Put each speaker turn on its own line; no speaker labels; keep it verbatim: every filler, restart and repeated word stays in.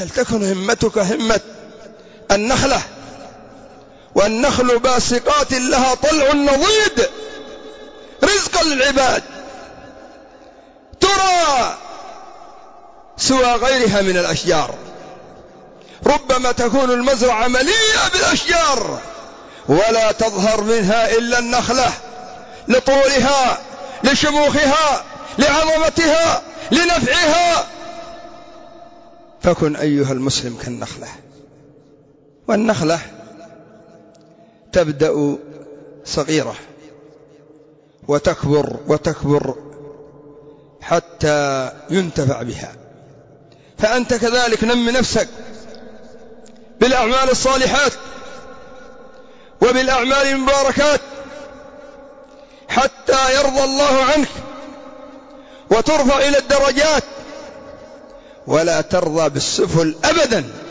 فلتكن همتك همة النخلة، والنخل باسقات لها طلع نضيد رزقا للعباد ترى سوى غيرها من الأشجار. ربما تكون المزرعة مليئة بالأشجار ولا تظهر منها إلا النخلة لطولها، لشموخها، لعظمتها، لنفعها. فكن أيها المسلم كالنخلة. والنخلة تبدأ صغيرة وتكبر وتكبر حتى ينتفع بها. فأنت كذلك نم نفسك بالأعمال الصالحات وبالأعمال المباركات حتى يرضى الله عنك وترفع إلى الدرجات، ولا ترضى بالسفل أبدا.